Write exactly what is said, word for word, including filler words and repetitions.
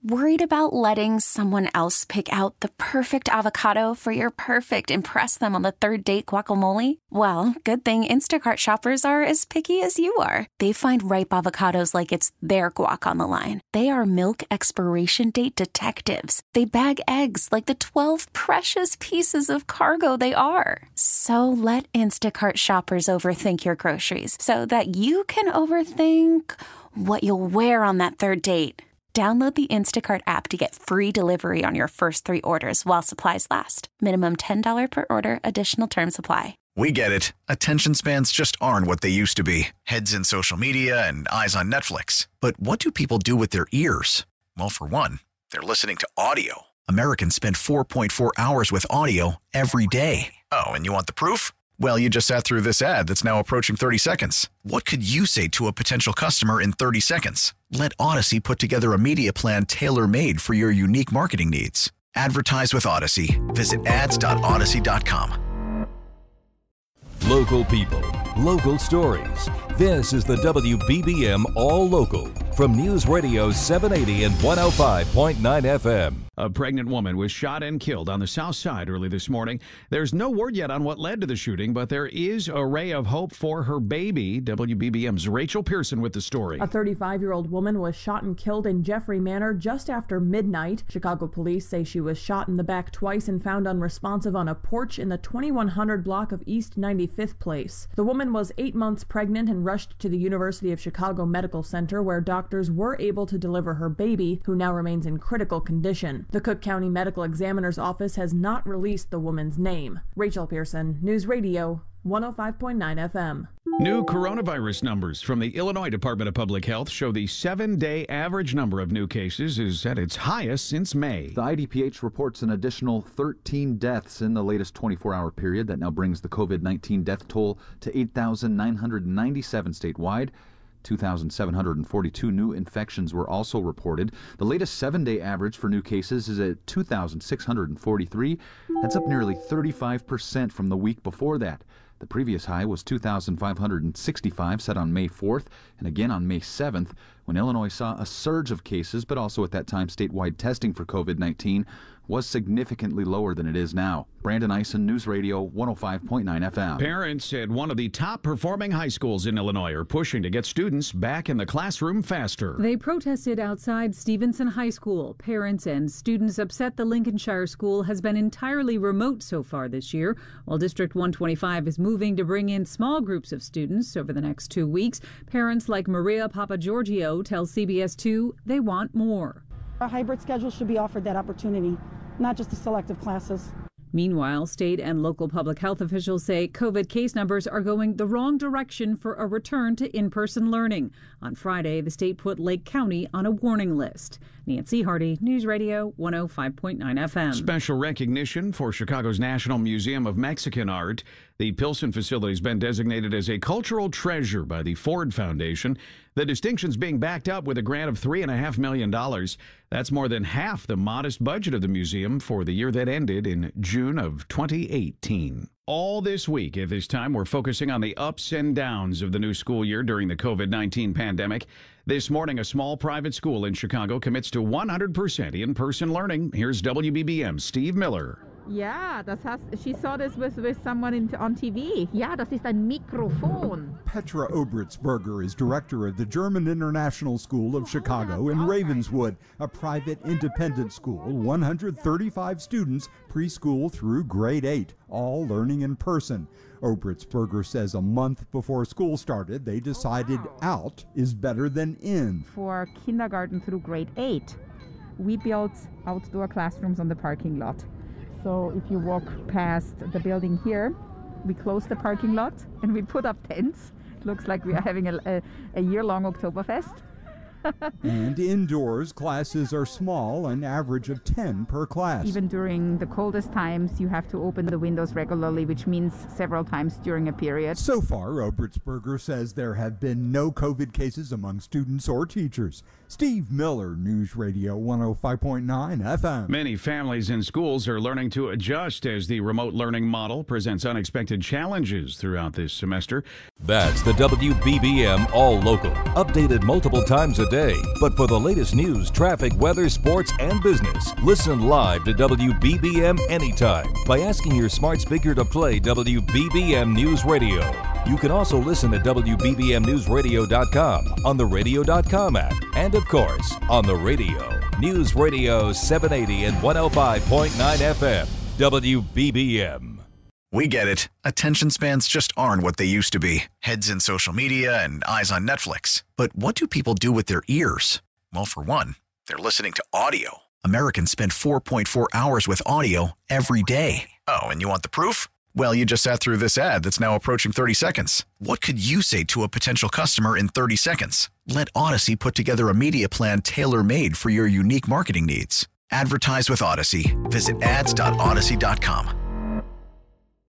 Worried about letting someone else pick out the perfect avocado for your perfect impress them on the third date guacamole? Well, good thing Instacart shoppers are as picky as you are. They find ripe avocados like it's their guac on the line. They are milk expiration date detectives. They bag eggs like the twelve precious pieces of cargo they are. So let Instacart shoppers overthink your groceries so that you can overthink what you'll wear on that third date. Download the Instacart app to get free delivery on your first three orders while supplies last. Minimum ten dollars per order. Additional terms apply. We get it. Attention spans just aren't what they used to be. Heads in social media and eyes on Netflix. But what do people do with their ears? Well, for one, they're listening to audio. Americans spend four point four hours with audio every day. Oh, and you want the proof? Well, you just sat through this ad that's now approaching thirty seconds. What could you say to a potential customer in thirty seconds? Let Odyssey put together a media plan tailor-made for your unique marketing needs. Advertise with Odyssey. Visit ads dot odyssey dot com. Local people, local stories. This is the W B B M All Local from News Radio seven eighty and one oh five point nine F M. A pregnant woman was shot and killed on the south side early this morning. There's no word yet on what led to the shooting, but there is a ray of hope for her baby. W B B M's Rachel Pearson with the story. A thirty-five-year-old woman was shot and killed in Jeffrey Manor just after midnight. Chicago police say she was shot in the back twice and found unresponsive on a porch in the twenty-one hundred block of East ninety-fifth Place. The woman was eight months pregnant and rushed to the University of Chicago Medical Center, where doctors were able to deliver her baby, who now remains in critical condition. The Cook County Medical Examiner's Office has not released the woman's name. Rachel Pearson, News Radio one oh five point nine F M. New coronavirus numbers from the Illinois Department of Public Health show the seven-day average number of new cases is at its highest since May. The I D P H reports an additional thirteen deaths in the latest twenty-four hour period. That now brings the COVID nineteen death toll to eight thousand nine hundred ninety-seven statewide. two thousand seven hundred forty-two new infections were also reported. The latest seven-day average for new cases is at two thousand six hundred forty-three. That's up nearly thirty-five percent from the week before that. The previous high was two thousand five hundred sixty-five, set on May fourth, and again on May seventh, when Illinois saw a surge of cases, but also at that time statewide testing for COVID nineteen was significantly lower than it is now. Brandon Eisen, News Radio one oh five point nine F M. Parents at one of the top performing high schools in Illinois are pushing to get students back in the classroom faster. They protested outside Stevenson High School. Parents and students upset the Lincolnshire school has been entirely remote so far this year, while District one twenty-five is moving to bring in small groups of students over the next two weeks. Parents like Maria Papagiorgio tell C B S two they want more. A hybrid schedule should be offered that opportunity, not just the selective classes. Meanwhile, state and local public health officials say COVID case numbers are going the wrong direction for a return to in-person learning. On Friday, the state put Lake County on a warning list. Nancy Hardy, News Radio one oh five point nine F M. Special recognition for Chicago's National Museum of Mexican Art. The Pilsen facility has been designated as a cultural treasure by the Ford Foundation. The distinction's being backed up with a grant of three point five million dollars. That's more than half the modest budget of the museum for the year that ended in June of twenty eighteen. All this week at this time, we're focusing on the ups and downs of the new school year during the COVID nineteen pandemic. This morning, a small private school in Chicago commits to one hundred percent in-person learning. Here's W B B M's Steve Miller. Ja, das heißt, she saw this with, with someone in, on T V. Ja, das ist ein Mikrofon. Petra Obritzberger is director of the German International School of Chicago in Ravenswood, a private independent school, one hundred thirty-five students, preschool through grade eight, all learning in person. Obritzberger says a month before school started, they decided oh, wow. out is better than in. For kindergarten through grade eight, we built outdoor classrooms on the parking lot. So if you walk past the building here, we close the parking lot and we put up tents. It looks like we are having a, a, a year-long Oktoberfest. And indoors, classes are small, an average of ten per class. Even during the coldest times, you have to open the windows regularly, which means several times during a period. So far, Obritzberger says there have been no COVID cases among students or teachers. Steve Miller, News Radio one oh five point nine F M. Many families and schools are learning to adjust as the remote learning model presents unexpected challenges throughout this semester. That's the W B B M All Local, updated multiple times a day. But for the latest news, traffic, weather, sports, and business, listen live to W B B M anytime by asking your smart speaker to play W B B M News Radio. You can also listen at W B B M news radio dot com, on the radio dot com app, and of course, on the radio. News Radio seven eighty and one oh five point nine F M, W B B M. We get it. Attention spans just aren't what they used to be. Heads in social media and eyes on Netflix. But what do people do with their ears? Well, for one, they're listening to audio. Americans spend four point four hours with audio every day. Oh, and you want the proof? Well, you just sat through this ad that's now approaching thirty seconds. What could you say to a potential customer in thirty seconds? Let Odyssey put together a media plan tailor-made for your unique marketing needs. Advertise with Odyssey. Visit ads dot odyssey dot com.